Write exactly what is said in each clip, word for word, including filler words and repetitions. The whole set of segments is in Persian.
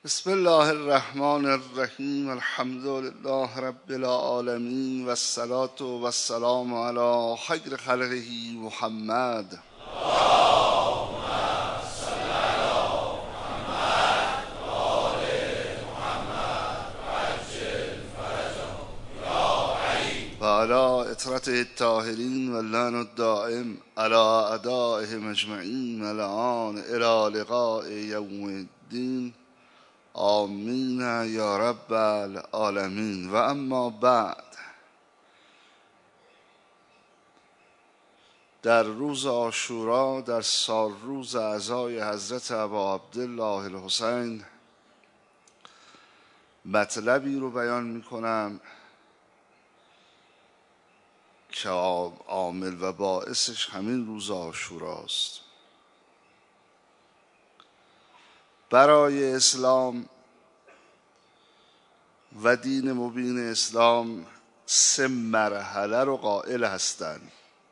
بسم الله الرحمن الرحیم. الحمد لله رب العالمین و الصلاة و السلام علی خیر خلقه محمد. و علی اطرته الطاهرین و اللعن الدائم علی اعدائهم اجمعین الان الی لقاء یوم الدین. آمین یا رب العالمین. و اما بعد، در روز عاشورا، در سال روز عزای حضرت ابا عبدالله الحسین، مطلبی رو بیان میکنم که عامل و باعثش همین روز عاشوراست. برای اسلام و دین مبین اسلام سه مرحله رو قائل هستند.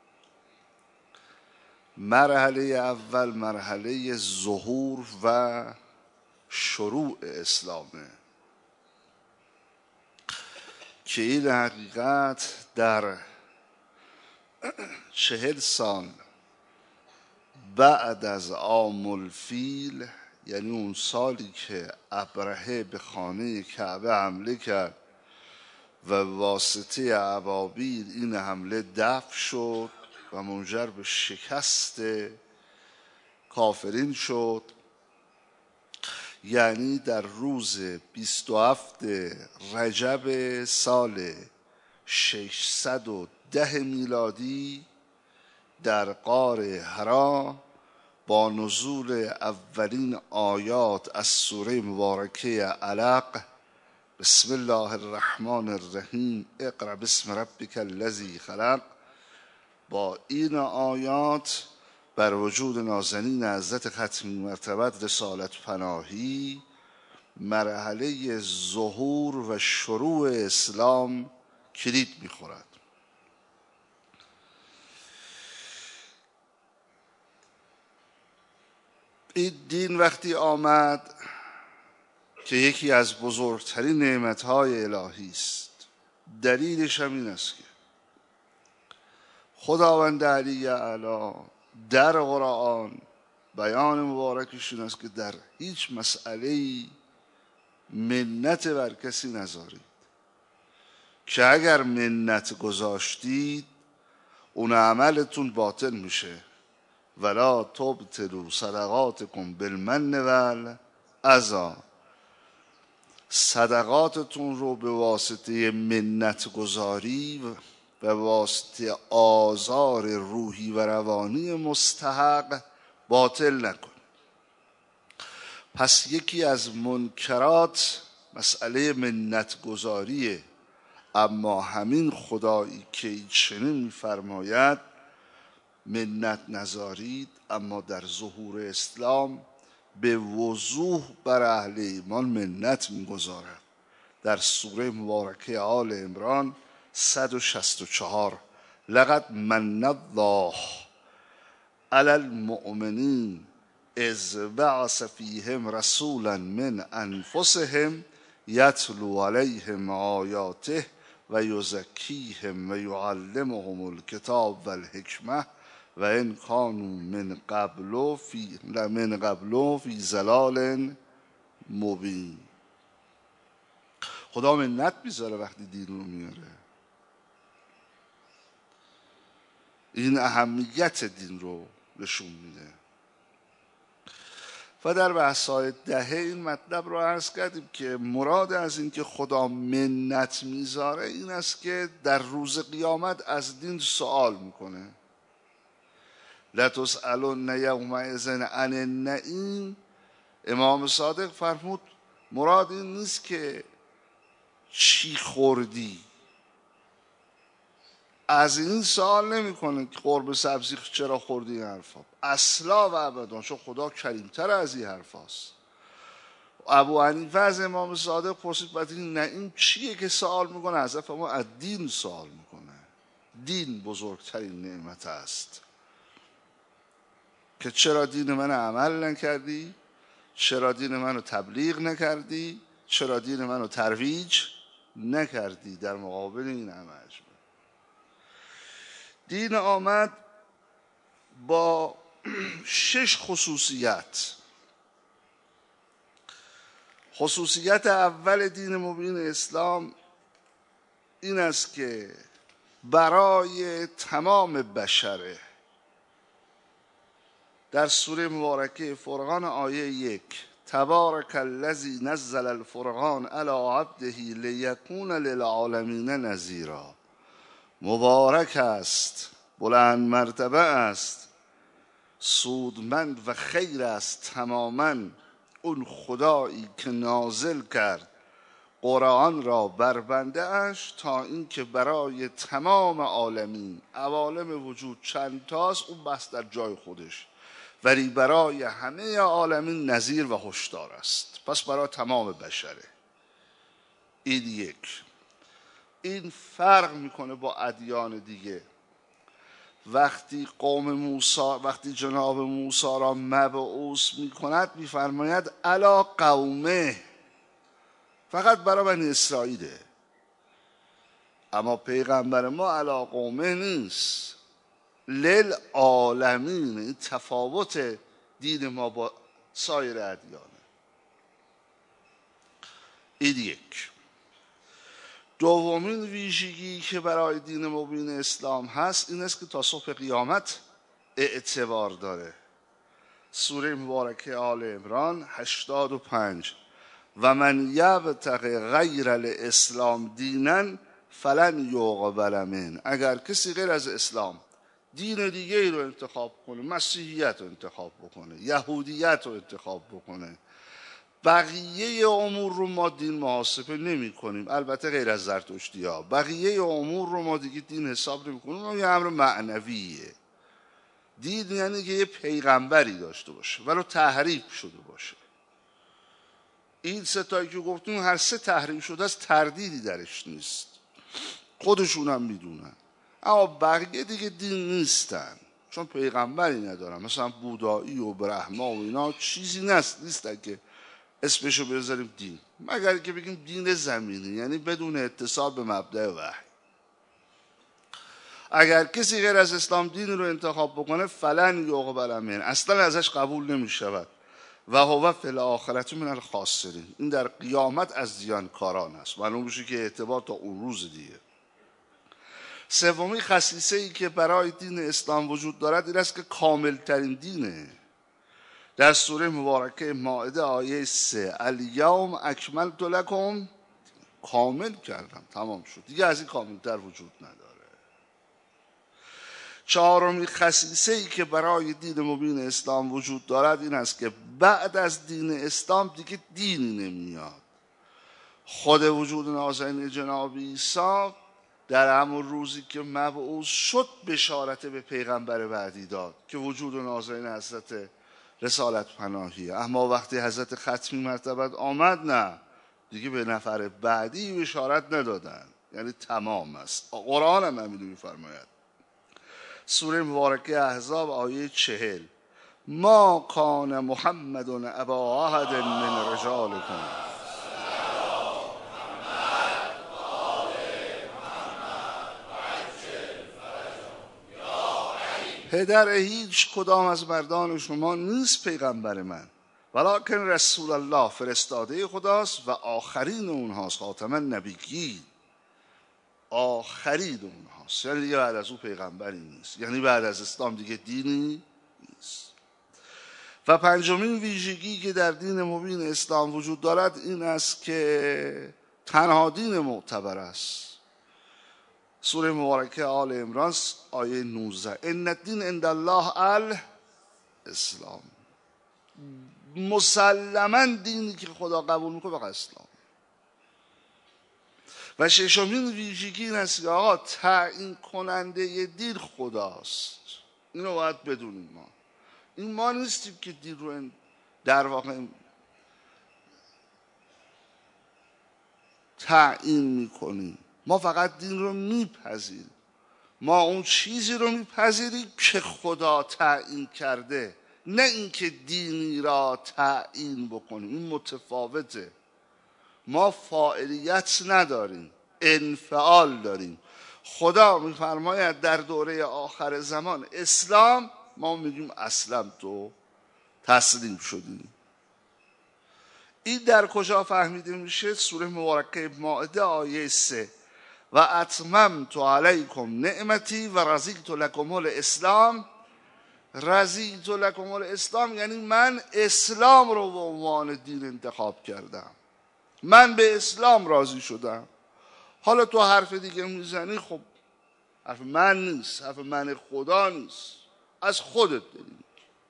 مرحله اول مرحله ظهور و شروع اسلامه که این حقیقت در چهل سال بعد از عام الفیل، یعنی اون سالی که ابرهه به خانه کعبه حمله کرد و واسطه ابابیل این حمله دفع شد و منجر به شکست کافرین شد، یعنی در روز بیست و هفت رجب سال ششصد و ده میلادی در غار حرا با نزول اولین آیات از سوره مبارکه علق، بسم الله الرحمن الرحیم اقرأ باسم ربک الذی خلق، با این آیات بر وجود نازنین حضرت ختمی مرتبت رسالت پناهی، مرحله ظهور و شروع اسلام کلید میخورد. این دین وقتی آمد که یکی از بزرگترین نعمتهای الهی است، دلیلش هم این است که خداوند علی اعلی در قرآن بیان مبارکش این است که در هیچ مسئله‌ای منت بر کسی نذارید، که اگر منت گذاشتید اون عملتون باطل میشه. ولا تبطلوا صدقاتکم بالمن والأذی، صدقاتتون رو به واسطه منت گذاری و واسطه آزار روحی و روانی مستحق باطل نکن. پس یکی از منکرات مسئله منت گذاریه. اما همین خدایی که چنین می‌فرماید منت نذارید، اما در ظهور اسلام به وضوح بر اهل ایمان منت میگذارد. در سوره مبارکه آل عمران صد و شصت و چهار لقد من الله علی المؤمنین اذ بعث فیهم رسولا من انفسهم یتلو علیهم آیاته و یزکیهم و یعلمهم الکتاب و الحکمه و این کانوا من قبل فی من قبل فی ضلال مبین. خدا منت میذاره وقتی دین رو میاره. این اهمیت دین رو نشون میده. و در بحث‌های دهه این مطلب رو عرض کردیم که مراد از این که خدا منت میذاره این است که در روز قیامت از دین سوال میکنه. لتسألن یومئذ عن النعیم. امام صادق فرمود مراد این نیست که چی خوردی، از این سوال نمیکنه که قرمه سبزی چرا خوردی، این حرفا اصلا و ابدا، چون خدا کریمتر از این حرفاست. ابو حنیفه از امام صادق پرسید بعد این نعیم چیه که سوال میکنه؟ حضرت ما از دین سوال میکنه. دین بزرگترین نعمت است که چرا دین من عمل نکردی، چرا دین منو تبلیغ نکردی؟ چرا دین منو ترویج نکردی در مقابل این همه اجماع؟ دین آمد با شش خصوصیت. خصوصیت اول دین مبین اسلام این است که برای تمام بشره. در سوره مبارکه فرقان آیه یک، تبارک الذی نزل الفرقان علی عبده لیکون للعالمین نذیرا. مبارک است، بلند مرتبه است، سودمند و خیر است تماما اون خدایی که نازل کرد قرآن را بر بنده اش تا اینکه برای تمام عالمین، عوالم وجود چند تاست اون بس در جای خودش، ولی برای همه عالمین نذیر و هشدار است. پس برای تمام بشره. این یک. این فرق میکنه با ادیان دیگه. وقتی قوم موسی، وقتی جناب موسی را مبعوث میکند میفرماید الا قومه، فقط برای بنی اسرائیله. اما پیغمبر ما الا قومه نیست، للعالمین. این تفاوت دین ما با سایر ادیانه. این یک. دومین ویژگی که برای دین مبین اسلام هست این است که تا صبح قیامت اعتبار داره. سوره مبارکه آل عمران هشتاد و پنج، و من یبتغی غیر الاسلام دینا فلن یقبل منه. اگر کسی غیر از اسلام دین دیگه ای رو انتخاب کنه، مسیحیت رو انتخاب بکنه، یهودیت رو انتخاب بکنه، بقیه امور رو ما دین محاسبه نمی کنیم، البته غیر از زرتشتی ها، بقیه امور رو ما دیگه دین حساب نمی کنیم. اون یه امر معنویه. دین یعنی که یه پیغمبری داشته باشه ولو تحریف شده باشه. این ستایی که گفتیم هر سه تحریف شده است، تردیدی درش نیست، خودشون هم میدونن. اما بقیه دیگه دین نیستن، چون پیغمبری ندارن. مثلا بودایی و برهما و اینا چیزی نیست نیستن که اسمشو بذاریم دین، مگر که بگیم دین زمینی، یعنی بدون اتصال به مبدأ وحی. اگر کسی غیر از اسلام دین رو انتخاب بکنه فلن یقبل منه، اصلا ازش قبول نمی شود. و هو فی الاخرة من الخاسرین. این در قیامت از زیانکاران است. معلوم میشه که اعتبار تا اون روز دیگه. سومی خصیصه ای که برای دین اسلام وجود دارد این است که کامل ترین دینه. در سوره مبارکه مائده آیه سه، الیوم اکملت لکم، کامل کردم، تمام شد، دیگه از این کاملتر وجود نداره. چهارمی خصیصه ای که برای دین مبین اسلام وجود دارد این است که بعد از دین اسلام دیگه دینی نمیاد. خود وجود نازنین جناب عیسی در همون روزی که مبعوث شد بشارت به پیغمبر بعدی داد که وجود نازنین حضرت رسالت پناهیه. اما وقتی حضرت ختمی مرتبت آمد نه، دیگه به نفر بعدی بشارت ندادن، یعنی تمام است. قرآن هم همین رو می‌فرماید. سوره مبارکه احزاب آیه چهل، ما کان محمد ابا احد من رجالکم. پدر هیچ کدام از مردان شما نیست پیغمبر من، ولکن رسول الله، فرستاده خداست و آخرین اونهاست، خاتم النبیین، آخرین اونهاست. یعنی دیگه بعد از او پیغمبری نیست، یعنی بعد از اسلام دیگه دینی نیست. و پنجمین ویژگی که در دین مبین اسلام وجود دارد این است که تنها دین معتبر است. سوره مبارکه آل عمران آیه نوزده، ان الدین عند الله الاسلام. مسلما دینی که خدا قبول میکنه فقط اسلام. و ششمین ویژگی این است که آقا تعیین کننده دین خداست. اینو باید بدونیم. ما این ما نیستیم که دین رو در واقع تعیین میکنیم، ما فقط دین رو میپذیریم. ما اون چیزی رو میپذیریم که خدا تعیین کرده، نه اینکه دینی را تعیین بکنیم. این متفاوته. ما فاعلیت نداریم، انفعال داریم. خدا میفرماید در دوره آخر زمان اسلام، ما میگیم اسلم تو، تسلیم شدیم. این در کجا فهمیده میشه؟ سوره مبارکه مائده آیه سه: و اتممت علیکم نعمتی و رضیت لکم الاسلام. رضیت لکم الاسلام یعنی من اسلام رو به عنوان دین انتخاب کردم، من به اسلام راضی شدم. حالا تو حرف دیگه میزنی، خب حرف من نیست، حرف من خدا نیست، از خودت داریم.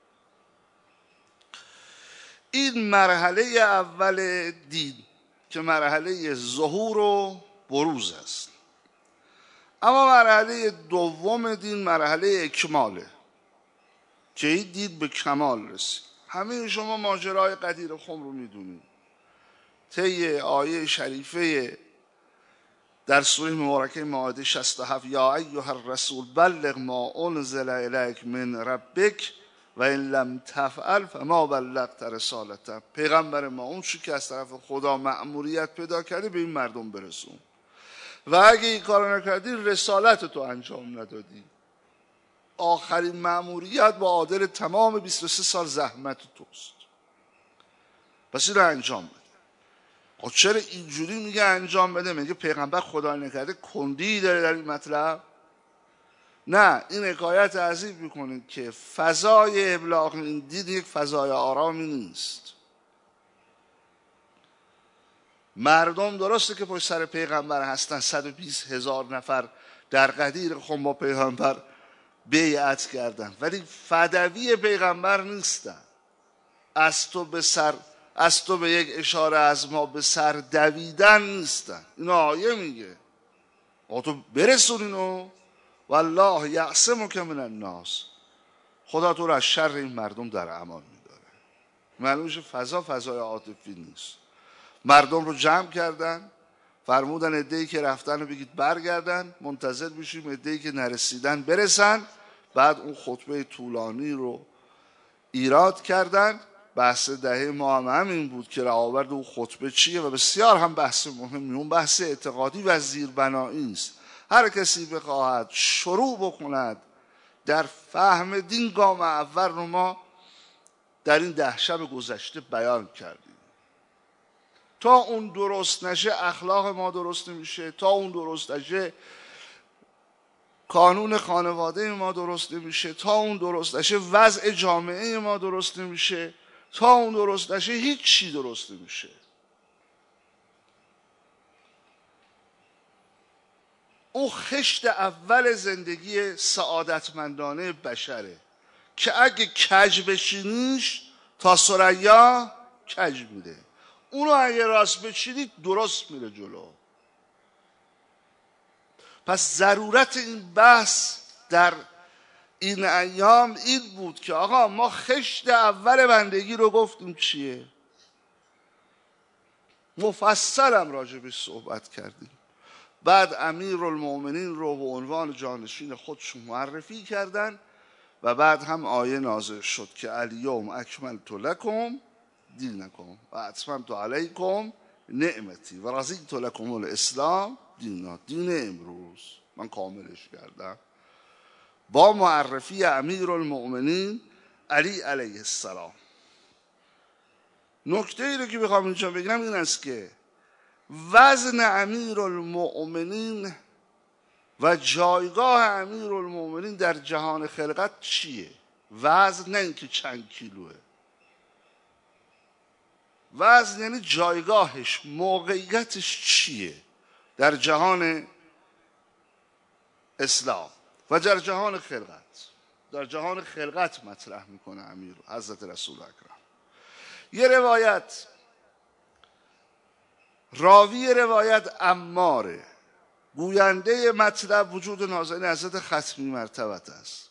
این مرحله اول دین که مرحله ظهور و بروز است. اما مرحله دوم دین مرحله اکماله که این دین به کمال رسید. همه شما ماجرای قدیر خم رو میدونید. طی آیه شریفه در سوره مبارکه مائده شصت و هفت: یا ایها الرسول بلغ ما انزل الیک من ربک و ان لم تفعل فما بلغت رسالته. پیغمبر ما اون چیزی که از طرف خدا مأموریت پیدا کردی به این مردم برسون، و اگه این کارو نکردی رسالت تو انجام ندادی. آخرین مأموریت با عادل تمام بیست و سه سال زحمت توست، پس این رو انجام بده. خب چرا اینجوری میگه انجام بده؟ میگه پیغمبر خدا نکرده کندی داره در این مطلب؟ نه، این حکایت عظیم میکنه که فضای ابلاغ این دین یک فضای آرامی نیست. مردم درسته که پشت سر پیغمبر هستن، صد و بیست هزار نفر در قدیر خم با پیغمبر بیعت کردن، ولی فدوی پیغمبر نیستن. از تو به سر از تو به یک اشاره از ما به سر دویدن نیستن. این آیه میگه آقا تو برسون اینو، والله یعصمک من الناس. خدا تو رو از شر این مردم در امان میداره. معلومه فضا فضای عاطفی نیست. مردم رو جمع کردن، فرمودن عده‌ای که رفتن رو بگید برگردن، منتظر بشیم عده‌ای که نرسیدن برسن. بعد اون خطبه طولانی رو ایراد کردن. بحث دهه ما هم همین بود که رهاورد اون خطبه چیه، و بسیار هم بحث مهمی، اون بحث اعتقادی و زیربنایی است. هر کسی بخواهد شروع بکند در فهم دین، گام اول رو ما در این ده شب گذشته بیان کردیم. تا اون درست نشه اخلاق ما درست نمیشه، تا اون درست نشه قانون خانواده ما درست نمیشه، تا اون درست نشه وضع جامعه ما درست نمیشه، تا اون درست نشه هیچ چی درست نمیشه. اون خشت اول زندگی سعادتمندانه بشره که اگه کج بشینیش تا ثریا کج میره، اونو اگه راست بچینید درست میره جلو. پس ضرورت این بحث در این ایام این بود که آقا ما خشت اول بندگی رو گفتیم چیه، مفصلم راجبش صحبت کردیم. بعد امیرالمومنین رو به عنوان جانشین خودشون معرفی کردن و بعد هم آیه نازل شد که الیوم اکملت لکم دینکم و اتممت علیکم نعمتی و رضیت لکم الاسلام دینا. دین امروز من کاملش کردم با معرفی امیرالمؤمنین علی علیه السلام. نکته ای رو که بخوام اینجا بگم این است که وزن امیرالمؤمنین و جایگاه امیرالمؤمنین در جهان خلقت چیه؟ وزن نه اینکه چند کیلوه، وزن یعنی جایگاهش، موقعیتش چیه در جهان اسلام و در جهان خلقت. در جهان خلقت مطرح میکنه امیر حضرت رسول اکرم. یه روایت، راوی روایت عماره، گوینده مطلب وجود نازنین حضرت ختمی مرتبت است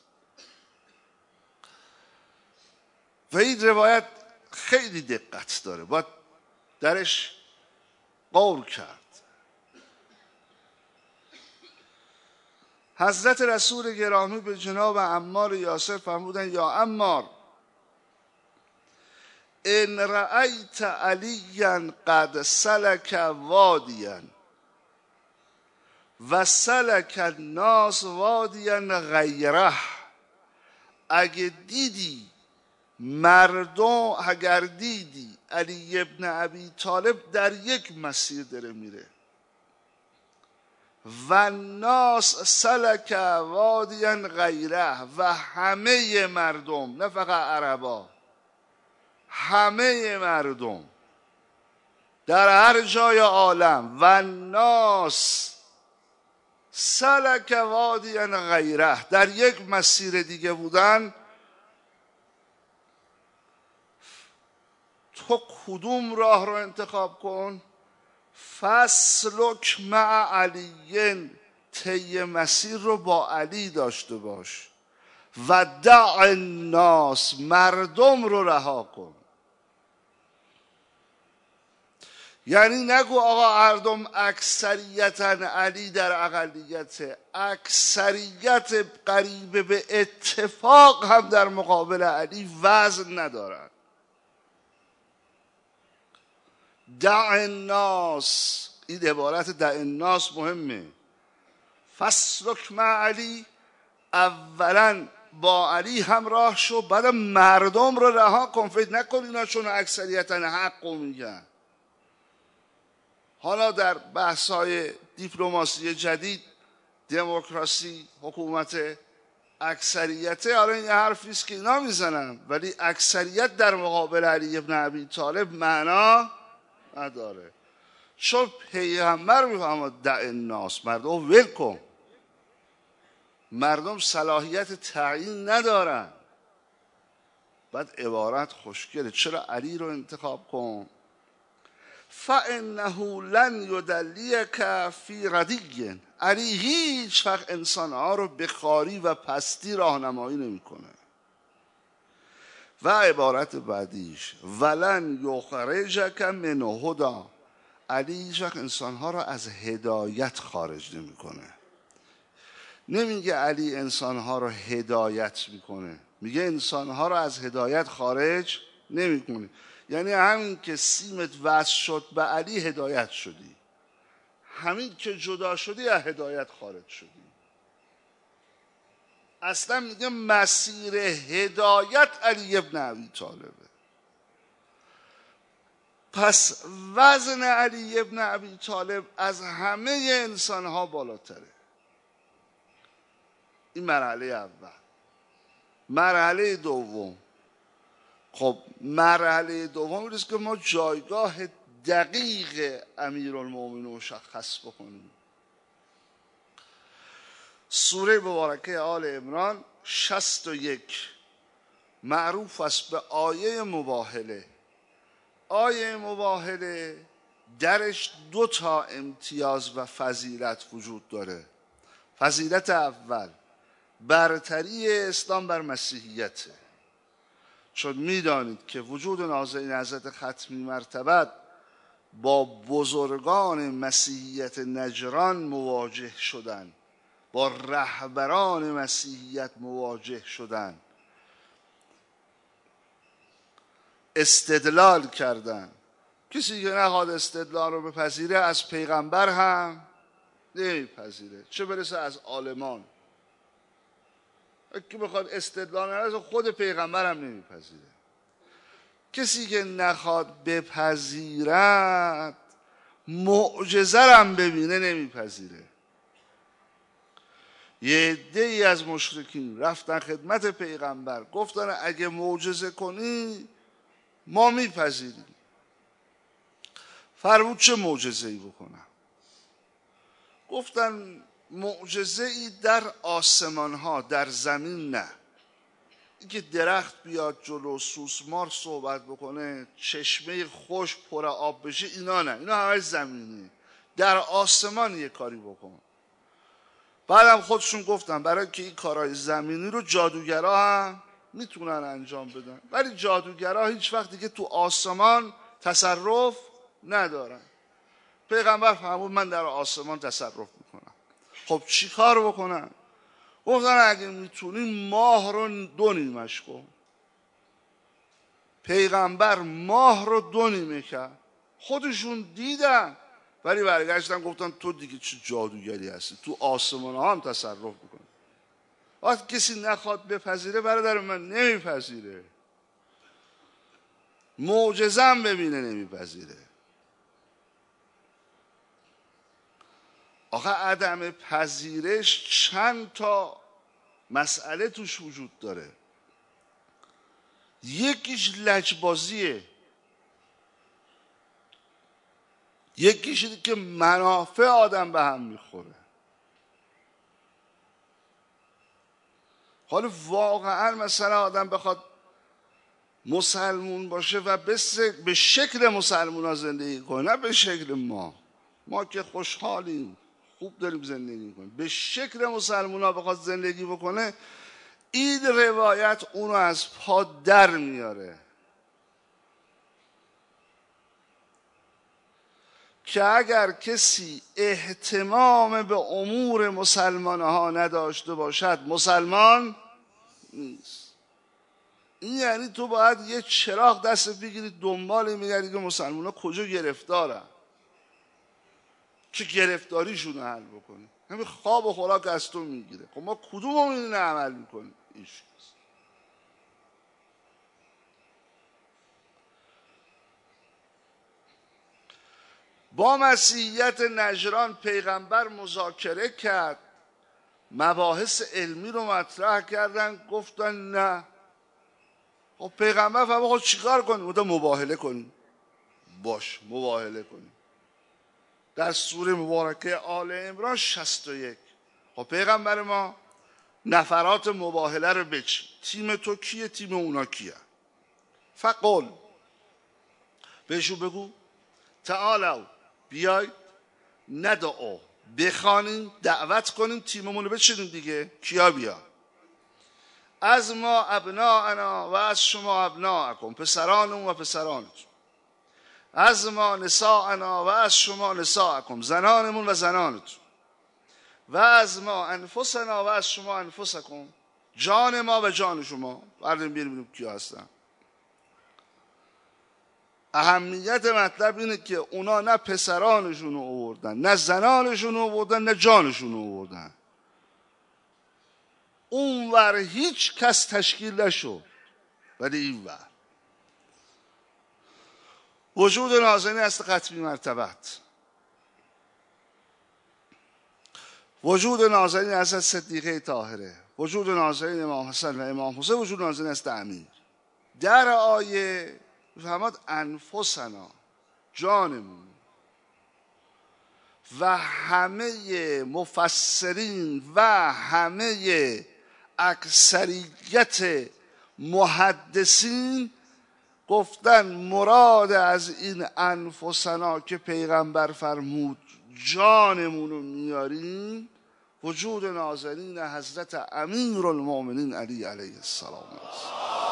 و این روایت خیلی دقت داره، باید درش غور کرد. حضرت رسول گرامی به جناب عمار یاسر فرمودن یا عمار ان رأیت علیا قد سلک وادیا و سلک الناس وادیا غیره، اگه دیدی مردم، اگر دیدی علی ابن ابی طالب در یک مسیر داره میره و ناس سلک وادیا غیره و همه مردم، نه فقط عربا، همه مردم در هر جای عالم و ناس سلک وادیا غیره در یک مسیر دیگه بودن، تو کدوم راه رو انتخاب کن؟ فسلک مع علی، طی مسیر رو با علی داشته باش و دع الناس، مردم رو رها کن. یعنی نگو آقا مردم اکثریتا علی در اقلیت، اکثریت قریب به اتفاق هم در مقابل علی وزن ندارن. دع الناس، این عبارت دع الناس مهمه. فسلک مع علی، اولا با علی همراه شو، بعد مردم رو رها کن. فکر نکن اینا چون اکثریتا حق میگن. حالا در بحث‌های دیپلماسی جدید، دموکراسی، حکومت اکثریته، حالا این حرفی است که اینا میزنن، ولی اکثریت در مقابل علی ابن ابی طالب معنا نداره. چون پیغمبر میفهمد دع الناس، مردم ول کن، مردم صلاحیت تعیین ندارن. بعد عبارت خوشگله، چرا علی رو انتخاب کن؟ فانه لن یدلیک فی ردی، علی هیچ وقت انسانها رو به خواری و پستی راهنمایی نمیکنه. و عبارت بعدیش ولن یخرجک من هدی، علی هیچ وقت انسانها رو از هدایت خارج نمیکنه. نمیگه علی انسانها رو هدایت میکنه، میگه انسانها رو از هدایت خارج نمیکنه. یعنی همین که سیمت وصل شد به علی هدایت شدی، همین که جدا شدی از هدایت خارج شدی. اصلا میگه مسیر هدایت علی ابن ابی طالبه. پس وزن علی ابن ابی طالب از همه انسانها بالاتره. این مرحله اول. مرحله دوم، خب مرحله دوم این است که ما جایگاه دقیق امیرالمومنین مشخص بکنیم. سوره مبارکه آل عمران شصت و یک معروف است به آیه مباهله. آیه مباهله درش دو تا امتیاز و فضیلت وجود داره. فضیلت اول، برتری اسلام بر مسیحیته. چون میدانید که وجود نازنین حضرت ختمی مرتبت با بزرگان مسیحیت نجران مواجه شدند، با رهبران مسیحیت مواجه شدند، استدلال کردند. کسی که نخواد استدلال رو بپذیره از پیغمبر هم نمیپذیره، چه برسه از عالمان. که بخواد استدلال نرسه خود پیغمبر هم نمیپذیره. کسی که نخواد بپذیرد معجزه هم ببینه نمیپذیره. یه عده‌ای از مشرکین رفتن خدمت پیغمبر، گفتن اگه معجزه کنی ما میپذیریم. فرمود چه معجزه‌ای بکنم؟ گفتن معجزه‌ای در آسمان ها، در زمین نه. اینکه درخت بیاد جلو، سوسمار صحبت بکنه، چشمه خوش پر آب بشه، اینا نه، اینا همه زمینی. در آسمان یه کاری بکن. بعدم خودشون گفتن برای که این کارهای زمینی رو جادوگرها هم میتونن انجام بدن، ولی جادوگرها هیچ وقت دیگه تو آسمان تصرف ندارن. پیغمبر فرمود من در آسمان تصرف میکنم. خب چی کار بکنن؟ گفتن اگه میتونی ماه رو دو نیمش کن. پیغمبر ماه رو دو نیمه کرد. خودشون دیدن ولی برگشتن گفتن تو دیگه چه جادوگری هستی، تو آسمان ها هم تصرف بکن. وقتی کسی نخواد بپذیره برادر من نمیپذیره، معجزه‌ام ببینه نمیپذیره. آخه عدم پذیرش چند تا مسئله توش وجود داره. یکیش لجبازیه، یکیش اینه که منافع آدم به هم میخوره. حالا واقعا مثلا آدم بخواد مسلمون باشه و به شکل مسلمون ها زندگی کنه، نه به شکل ما ما که خوشحالیم خوب داریم زندگی کنیم، به شکل مسلمون ها بخواد زندگی بکنه، این روایت اونو از پا در میاره که اگر کسی اهتمام به امور مسلمان ها نداشته باشد مسلمان نیست. این یعنی تو باید یه چراغ دست بگیری دنبال میگردی که مسلمان ها کجا گرفتارن، چه گرفتاریشون رو حل بکنی. همین خواب و خوراک از تو میگیره. خب ما کدوم این عمل میکنیم؟ ایش با مسیحیت نجران پیغمبر مذاکره کرد، مباحث علمی رو مطرح کردن، گفتن نه. خب پیغمبر فرمود خب چیکار کنیم؟ گفتن مباهله کنیم. باش مباهله کنیم. در سوره مبارکه آل عمران شصت و یک. خب پیغمبر ما نفرات مباهله رو بچین، تیم تو کیه، تیم اونا کیه؟ فقل بهشون بگو تعالوا بیاید ندعو بخوانیم دعوت کنیم تیممون رو بچینیم دیگه. کیا بیا؟ از ما ابناءنا و از شما ابناءکم، پسرانمون و پسرانتون. از ما نساءنا و از شما نساءکم، زنانمون و زنانتون. و از ما انفسنا و از شما انفسکم، جان ما و جان شما. بردیم ببینیم کیا هستن. اهمیت مطلب اینه که اونا نه پسرانشون رو آوردن، نه زنانشون رو آوردن، نه جانشون رو آوردن. اون ور هیچ کس تشکیل نشد، ولی این ور وجود نازنین است قطبی مرتبت. وجود نازنین است صدیقه طاهره، وجود نازنین امام حسن و امام حسین، وجود نازنین است امیر. در آیه فرمود انفسنا، جانمون. و همه مفسرین و همه اکثریت محدثین گفتن مراد از این انفسنا که پیغمبر فرمود جانمون رو میاریم، وجود نازنین حضرت امیرالمؤمنین علی علیه السلام است.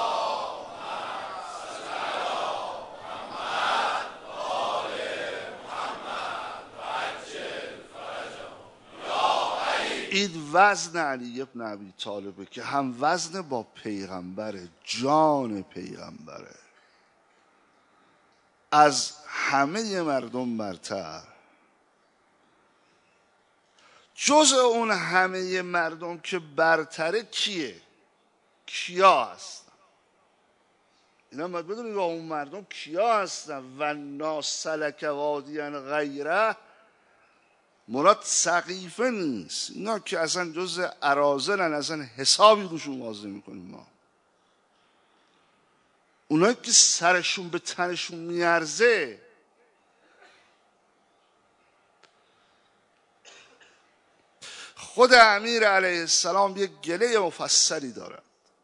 این وزن علی ابن ابی طالبه که هم وزن با پیغمبره، جان پیغمبره، از همه مردم برتر. جز اون همه مردم که برتره کیه؟ کیا هستن؟ اینا باید بدونید با اون مردم کیا هستن. و ناسلک وادیان غیره، مراد سقیفه نیست. اینا که اصلا جز اراذلن، اصلا حسابی روشون واضح میکنیم ما. اونایی که سرشون به تنشون میارزه، خود امیر علیه السلام یک گله مفصلی دارد.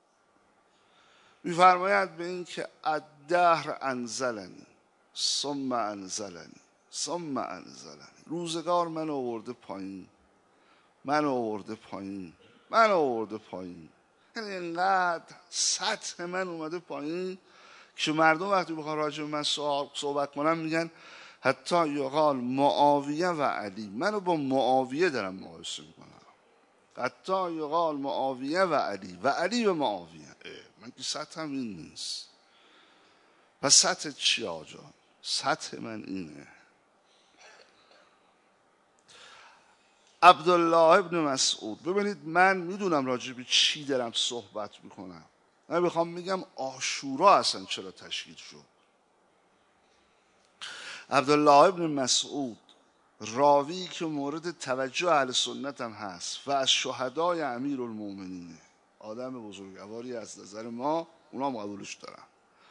میفرماید به این که الدهر انزلنی ثم انزلنی ثم انزلنی، روزگار من آورده پایین، من آورده پایین، من آورده پایین. یعنی اینقدر سطح من اومده پایین که مردم وقتی بخوان راجع به من صحبت کنن میگن حتی یقال معاویه و علی، منو با معاویه دارم مقایسه میکنم. حتی یقال معاویه و علی و علی و معاویه. من که سطحم این نیست. پس سطح چی آجا؟ سطح من اینه. عبدالله ابن مسعود، ببینید من میدونم راجع به چی دارم صحبت میکنم. من بخوام میگم عاشورا اصلا چرا تشکیل شد. عبدالله ابن مسعود راوی که مورد توجه اهل سنت هم هست و از شهدای امیرالمومنینه، آدم بزرگواری از نظر ما، اونا قبولش دارن.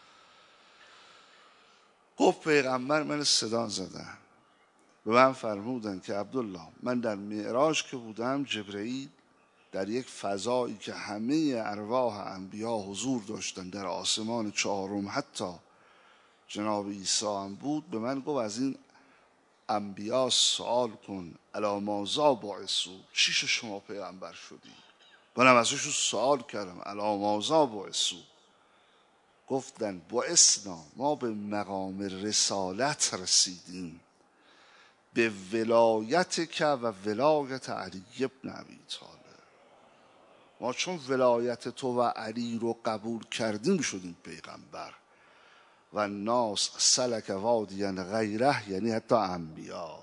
گفت پیغمبر من صدا زدن، به من فرمودن که عبدالله من در معراج که بودم، جبرئیل در یک فضایی که همه ارواح انبیا حضور داشتن در آسمان چهارم، حتی جناب عیسی هم بود، به من گفت از این انبیا سوال کن الی ماذا بعثوا، چی شد شما پیغمبر شدی؟ منم ازشون سوال کردم الی ماذا بعثوا، گفتن بعثنا، ما به مقام رسالت رسیدیم، به ولایت که و ولایت علی ابن ابی طالب، ما چون ولایت تو و علی رو قبول کردیم شدیم پیغمبر. و ناس سلک وادیا غیره، یعنی حتی انبیا.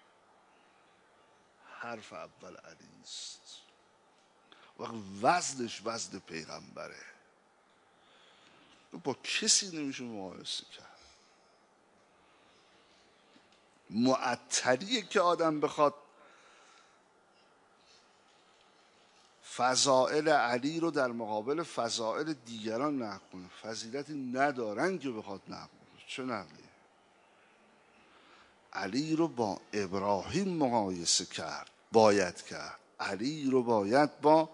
حرف اول علی است و وزنش وزن پیغمبره، با کسی نمیشه مقایسه کرد. معطلیه که آدم بخواد فضائل علی رو در مقابل فضائل دیگران نقل کنه. فضیلتی ندارن که بخواد نقل کنه. چه نقلی؟ علی رو با ابراهیم مقایسه کرد، باید کرد. علی رو باید با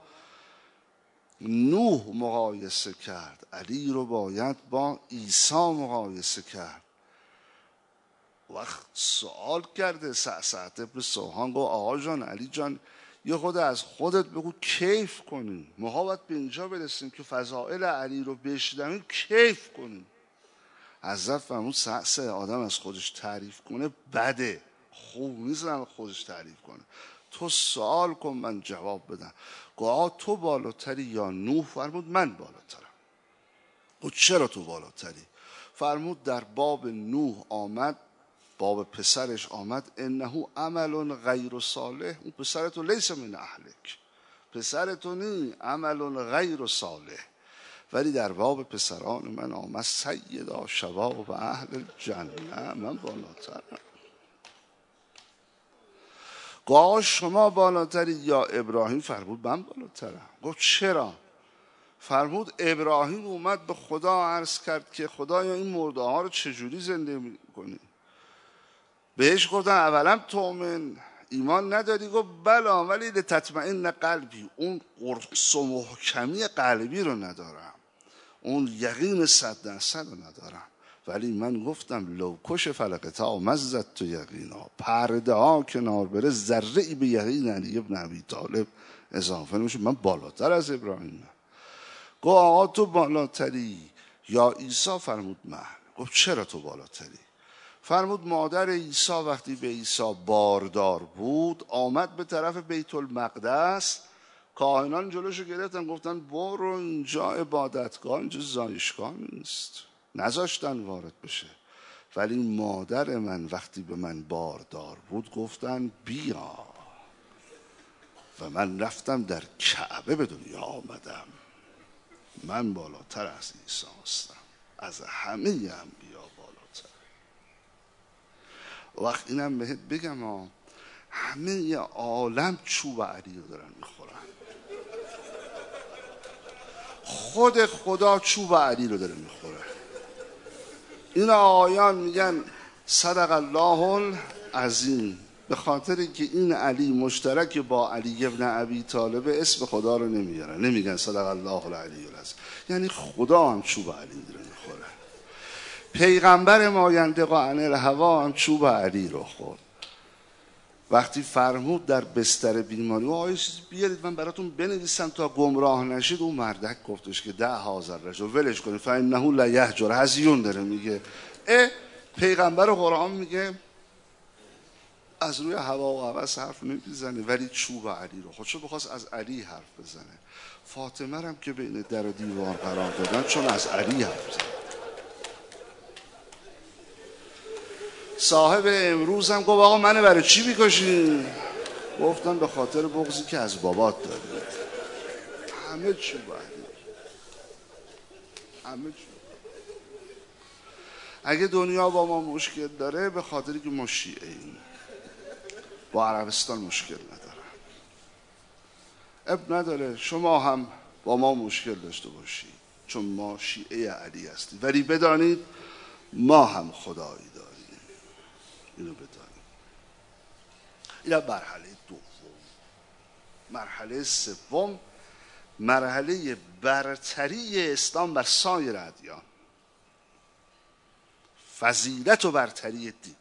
نوح مقایسه کرد. علی رو باید با عیسی مقایسه کرد. وقت سوال کرده سعد ابن سوهان، گفت آقا جان، علی جان، یه خود از خودت بگو کیف کنیم. ما باید به اینجا برسیم که فضائل علی رو بشنویم کیف کنیم. حضرت فرمود سعد آدم از خودش تعریف کنه بده، خوب نیست از خودش تعریف کنه. تو سوال کن من جواب بدم. گفت تو بالاتری یا نوح؟ فرمود من بالاترم. گفت چرا تو بالاتری؟ فرمود در باب نوح آمد، باب پسرش آمد انه عمل غیر صالح، اون پسر تو لیس من اهلک، پسر تو نی، عمل غیر صالح. ولی در باب پسران من آمد سیدا شباب و اهل الجنه، من بالاترم. گفت شما بالاتری یا ابراهیم؟ فرمود من بالاترم. گفت چرا؟ فرمود ابراهیم اومد به خدا عرض کرد که خدایا این مرده ها رو چجوری زنده میکنی؟ بهش گفتن اولا تؤمن، ایمان نداری؟ گفت بله ولی لتطمئن قلبی، اون قرص و محکمی قلبی رو ندارم، اون یقین صد درصد رو ندارم. ولی من گفتم لو کش فلقتا مزت تو یقینا، پرده ها کنار بره ذره ای به یقین علی ابن ابی طالب اضافه نمیشه، من بالاتر از ابراهیم. گفت آقا تو بالاتری یا عیسی؟ فرمود من. گفت چرا تو بالاتری؟ فرمود مادر عیسی وقتی به عیسی باردار بود آمد به طرف بیت المقدس، کاهنان جلوشو گرفتن گفتن برو، اینجا عبادتگاه، اینجا زایشگاه نیست، نذاشتن وارد بشه. ولی مادر من وقتی به من باردار بود گفتن بیا، و من رفتم در کعبه به دنیا آمدم. من بالاتر از عیسی هستم، از همه انبیا بالاتر. وقت اینم بهت بگم ها، همه عالم چوب علی رو دارن میخورن، خود خدا چوب علی رو داره میخوره. این آیان میگن صدق الله العظیم، به خاطر که این علی مشترک با علی ابن ابی طالب اسم خدا رو نمیارن، نمیگن صدق الله العلی العظیم، یعنی خدا هم چوب علی داره میخوره. پیغمبر ما ینطق عن الهوا هم چوب علی رو خورد. وقتی فرمود در بستر بیماری آیه چیزی بیارید من براتون بنویسم تا گمراه نشید، اون مردک گفتش که ده هزار رجل ولش کنید، فانه لا یهجر، هزیون داره میگه. اه پیغمبر قرآن میگه از روی هوا و هوس حرف نمیزنه، ولی چوب علی رو خودشو بخواست از علی حرف بزنه. فاطمه هم که بین در و دیوار قرار دادن چون از علی حرف زد. صاحب امروز هم گفت آقا منو برای چی میکشی؟ گفتم به خاطر بغضی که از بابات داری. همه چی باید همه چی. اگه دنیا با ما مشکل داره به خاطری که ما شیعه ایم، با عربستان مشکل نداره. اب نداره شما هم با ما مشکل داشته باشید چون ما شیعه علی هستیم، ولی بدانید ما هم خدایی داریم. اینو بدانید. این مرحله دوم. مرحله سوم مرحله برتری اسلام بر سایر ادیان، فضیلت و برتری دین.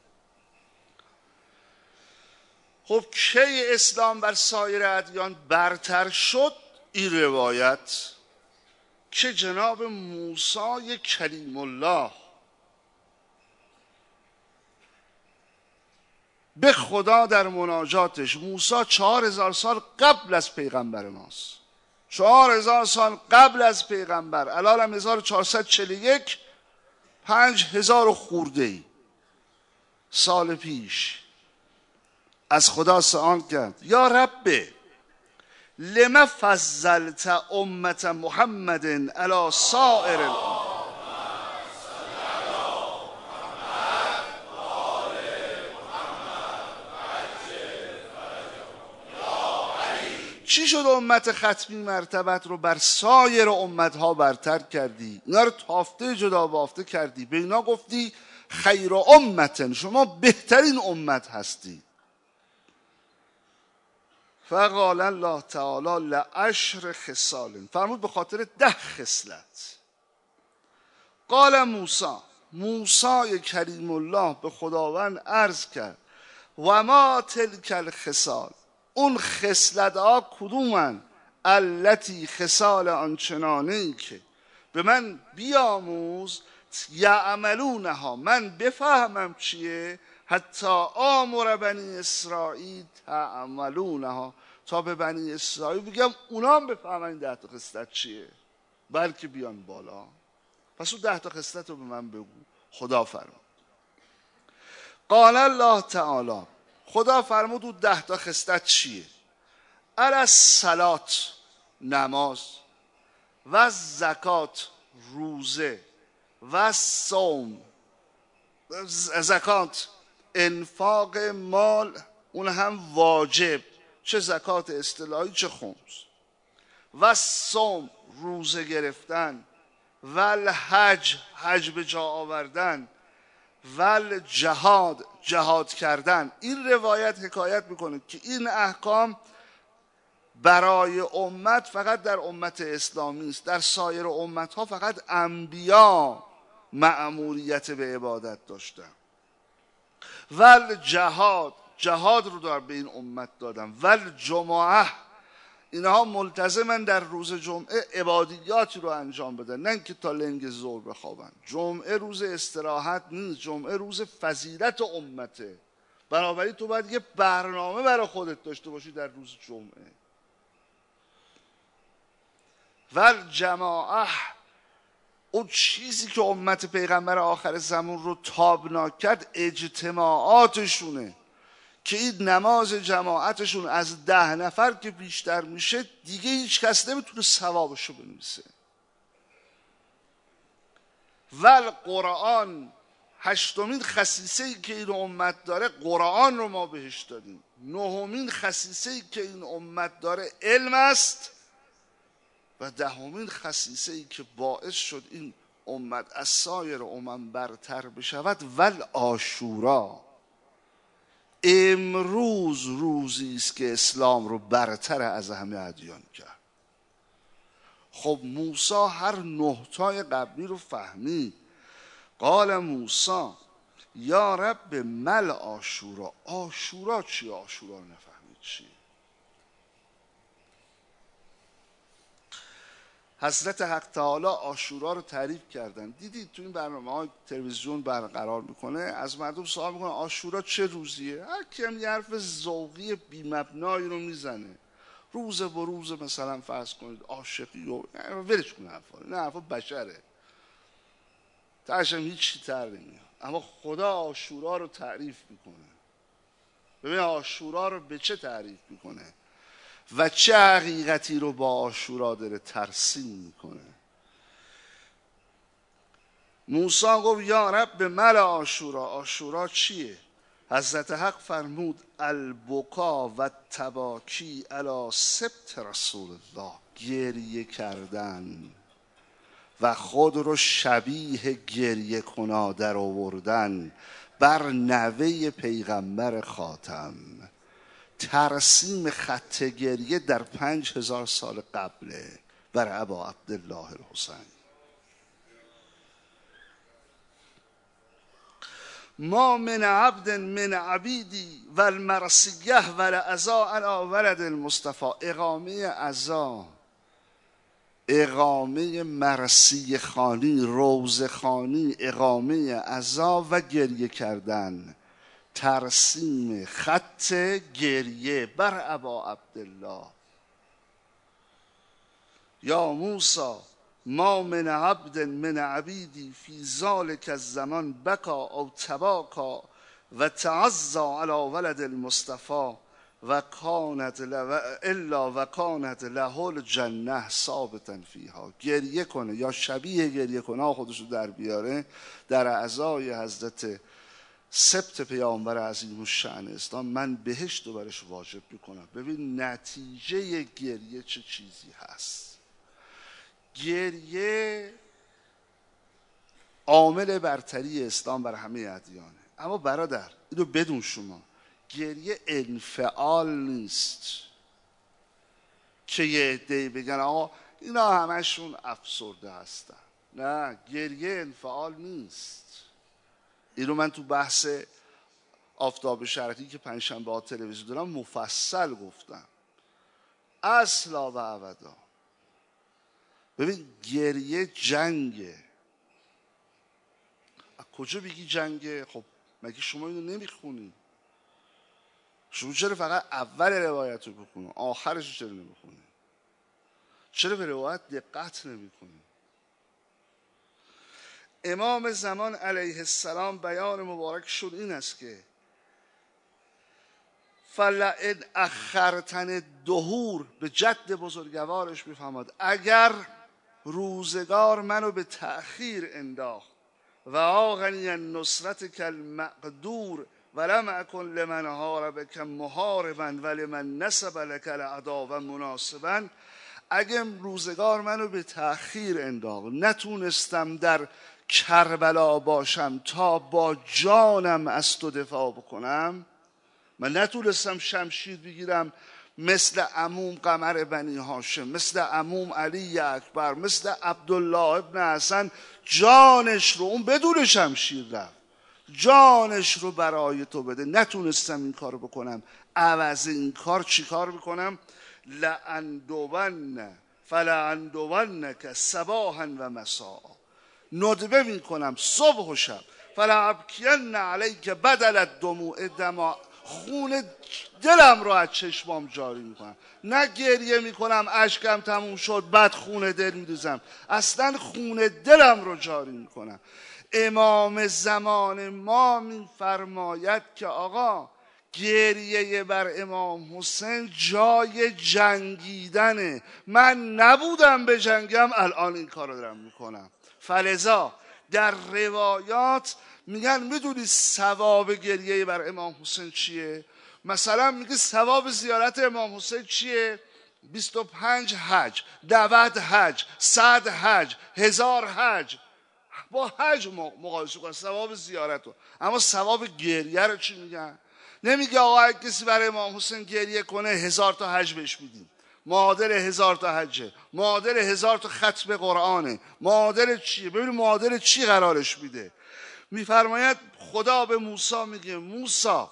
خب کی اسلام بر سایر ادیان برتر شد؟ این روایت که جناب موسی کلیم الله به خدا در مناجاتش، موسی چهار هزار سال قبل از پیغمبر ماست، چهار هزار سال قبل از پیغمبر، الان هزار و چهارصد و چهل و یک، پنج هزار و خورده ای سال پیش از خدا سوال کرد یا رب لما فضلت امت محمد علی سائر الامم. چی شد امت ختمی مرتبت رو بر سایر امتها برتر کردی؟ اینا رو تافته جدا بافته کردی، به اینا گفتی خیر امتن، شما بهترین امت هستی. فقال الله تعالی لعشر خصال، فرمود به خاطر ده خصلت. قال موسی، موسی کریم الله به خداوند عرض کرد و ما تلک الخصال، اون خصلت ها کدومن؟ التی خصال آنچنانی که به من بیاموز یعملونها، من بفهمم چیه، حتی آمر بنی اسرائیل تعملونها، تا به بنی اسرائیل بگم اونا هم بفهمن این ده تا خصلت چیه بلکه بیان بالا. پس اون ده تا خصلت رو به من بگو. خدا فرمود. قال الله تعالی، خدا فرمود اون ده تا خصلت چیه؟ علی الصلات، نماز، و زکات، روزه، و صوم، زکات انفاق مال، اون هم واجب، چه زکات اصطلاحی چه خمس، و صوم روزه گرفتن، و الحج حج به جا آوردن، و الجهاد جهاد کردن. این روایت حکایت میکنه که این احکام برای امت فقط در امت اسلامی است، در سایر امت ها فقط انبیا مأموریت به عبادت داشتن. ول جهاد، جهاد رو در به این امت دادم. ول جمعه، اینها ملتزمن در روز جمعه عبادیاتی رو انجام بدن، نه اینکه تا لنگ ظهر بخوابن. جمعه روز استراحت نیست، جمعه روز فضیلت امته. بنابراین تو باید یه برنامه برای خودت داشته باشی در روز جمعه. ول جماعه، اون چیزی که امت پیغمبر آخر زمان رو تابناک کرد اجتماعاتشونه، که این نماز جماعتشون از ده نفر که بیشتر میشه دیگه هیچ کس نمیتونه ثوابشو بنویسه. ول قرآن، هشتمین خصیصه ای که این امت داره قرآن رو ما بهش دادیم. نهمین خصیصه ای که این امت داره علم است. و دهمین خصیصه ای که باعث شد این امت از سایر امم برتر بشود ول عاشورا، امروز روزی است که اسلام رو برتر از همه ادیان کرد. خب موسی هر نهتای قبلی رو فهمید. قال موسی یا رب مل عاشورا، عاشورا چی؟ عاشورا نفهمید چی؟ حضرت حق تعالی عاشورا رو تعریف کردن. دیدید تو این برنامه های تلویزیون برقرار میکنه، از مردم سوال میکنه عاشورا چه روزیه؟ هر کیم یه حرف ذوقی بی مبنایی رو میزنه. روز به روز مثلا فرض کنید عاشقی و ولش کنه، حرفا نه، حرفا بشره، تاشم هیچ چی تر نمیاد. اما خدا عاشورا رو تعریف میکنه. ببین عاشورا رو به چه تعریف میکنه و چه حقیقتی رو با عاشورا داره ترسیم میکنه. موسی گفت یا رب مل عاشورا. عاشورا چیه؟ حضرت حق فرمود البکا و تباکی علی سبط رسول الله، گریه کردن و خود رو شبیه گریه کنا در آوردن بر نوه پیغمبر خاتم. ترسیم خط گریه در پنج هزار سال قبله بر ابا عبدالله الحسین. ما من عبد من عبیدی و المرسیه و لعزا علی ولد المصطفى. اقامه عزا، اقامه مرسی خانی، روز خانی، اقامه عزا و گریه کردن، ترسیم خط گریه بر ابا عبدالله. یا موسی ما من عبد من عبیدی فی ذالک الزمان بکا او تباکا و تعزا علی ولد المصطفى و کانت الا و کانت له الجنه ثابتا فیها. گریه کنه یا شبیه گریه کنه خودشو در بیاره در اعضای حضرت سبط پیامبر عظیم الشأن اسلام، من بهشت رو برش واجب میکنم. ببین نتیجه گریه چه چیزی هست. گریه عامل برتری اسلام بر همه ادیانه. اما برادر اینو بدون، شما گریه انفعال نیست که یه عده‌ای بگن آقا اینا همشون افسرده هستن. نه، گریه انفعال نیست. اینو من تو بحث آفتاب شرقی که پنجشنبه ها تلویزیون دارم مفصل گفتم، اصلا و ابدا. ببین گریه جنگه. از کجا بگی جنگه؟ خب مگه شما اینو نمیخونی؟ شما چرا فقط اول روایت رو بخونی آخرش چرا نمیخونی؟ چرا به روایت دقت نمیکنی؟ امام زمان علیه السلام بیان مبارک شد این است که فلئن اخرتن دهور، به جد بزرگوارش میفهمد اگر روزگار منو به تأخیر انداخت و آغنی النصرت کالمقدور ولم اکن لمن حاربک محاربا ولمن نسب لک العداو مناسبا. اگه روزگار منو به تأخیر انداخت، نتونستم در کربلا باشم تا با جانم از تو دفاع بکنم، من نتونستم شمشیر بگیرم مثل عموم قمر بنی هاشم، مثل عموم علی اکبر، مثل عبدالله ابن حسن جانش رو، اون بدون شمشیر رفت، جانش رو برای تو بده، نتونستم این کار بکنم. عوض این کار چی کار بکنم؟ لأندون فلأندونک صباحا و مساء، ندبه میکنم صبح و شب. فلأبکین علیک بدل الدموع دما، خون دلم رو از چشمام جاری میکنم. نه گریه میکنم اشکم تموم شد بعد خون دل میریزم، اصلا خون دلم رو جاری میکنم. امام زمان ما میفرماید که آقا گریه بر امام حسین جای جنگیدنه. من نبودم به جنگم، الان این کار رو دارم میکنم. فلذا در روایات میگن میدونی ثواب گریه بر امام حسین چیه؟ مثلا میگه ثواب زیارت امام حسین چیه؟ بیست و پنج حج، نود حج، صد حج، هزار حج. با حج مقایسه کن ثواب زیارت رو. اما ثواب گریه رو چی میگن؟ نمیگه آقا کسی برای امام حسین گریه کنه هزار تا حج بهش میدیم، معادل هزار تا حجه، معادل هزار تا ختم قرآنه، معادل چیه؟ ببین معادل چی قرارش میده. میفرماید خدا به موسی میگه موسی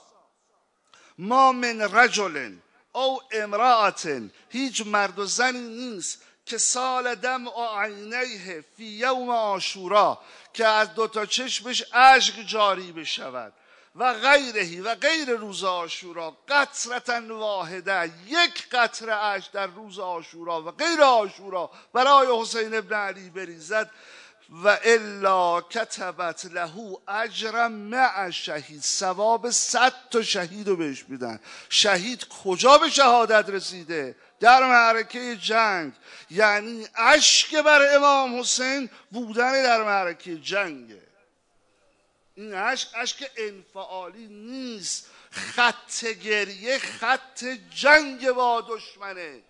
ما من رجل او امرأة، هیچ مرد و زنی نیست که سال دم عینیه فی یوم عاشورا، که از دوتا چشمش اشک جاری بشود، و غیرهی و غیر روز عاشورا قطرة واحده، یک قطره اشک در روز عاشورا و غیر عاشورا برای حسین ابن علی بریزد، و الا کتبت له اجرا مع شهید، ثواب صد تا شهید رو بهش میدن. شهید کجا به شهادت رسیده؟ در معرکه جنگ. یعنی اشک بر امام حسین بودن در معرکه جنگه. این اشک اشک انفعالی نیست، خط گریه خط جنگ با دشمنه.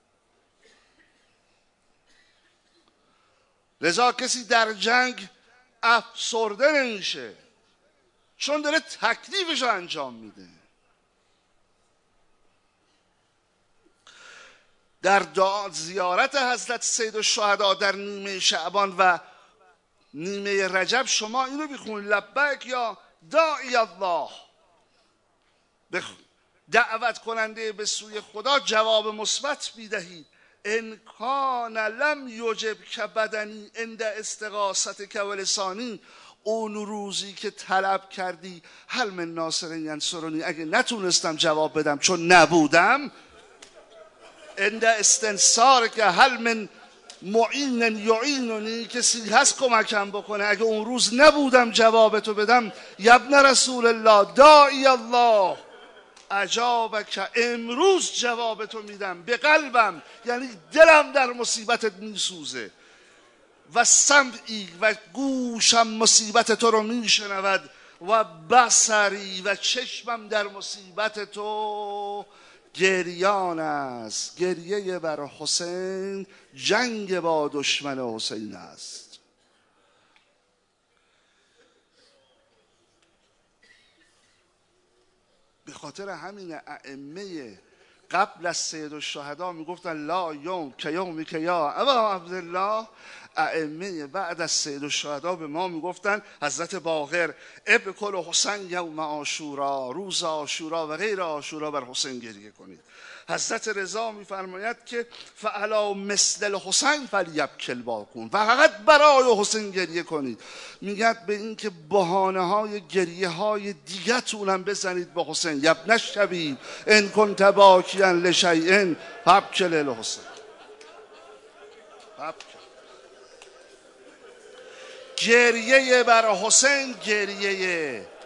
لذا کسی در جنگ افسرده نمیشه، چون داره تکلیفش رو انجام میده. در دعا زیارت حضرت سید الشهدا در نیمه شعبان و نیمه رجب شما اینو بخونید: لبیک یا داعی الله، دعوت کننده به سوی خدا جواب مثبت میدهید. ان کان لم یجب که بدنی عند استغاثتک و لسانی، اون روزی که طلب کردی هل من ناصر ینصرنی، اگه نتونستم جواب بدم چون نبودم، عند استنصار که هل من معین یعیننی، کسی هست کمکم بکنه، اگه اون روز نبودم جوابتو بدم، یبن رسول الله داعی الله اجابک، امروز جوابتو میدم به قلبم، یعنی دلم در مصیبتت میسوزه، و سمعی و گوشم مصیبت تو رو میشنود، و بصری و چشمم در مصیبت تو گریان است. گریه بر حسین جنگ با دشمن حسین است. به خاطر همین ائمه قبل از سید الشهدا میگفتن لا یوم که یومی که یا ابا عبدالله. ائمه بعد از سید الشهدا به ما میگفتن حضرت باقر ابن کل حسین یوم عاشورا، روز عاشورا و غیر عاشورا بر حسین گریه کنید. حضرت رضا میفرماید که فعلا مثل الحسین فلیبکی الباقون، و فقط برای حسین گریه کنید. میگد به این که بهانه های گریه های دیگه تونم بزنید به حسین. یبن الشبیب ان کنت باکیا لشیء فابکی للحسین. گریه بر حسین گریه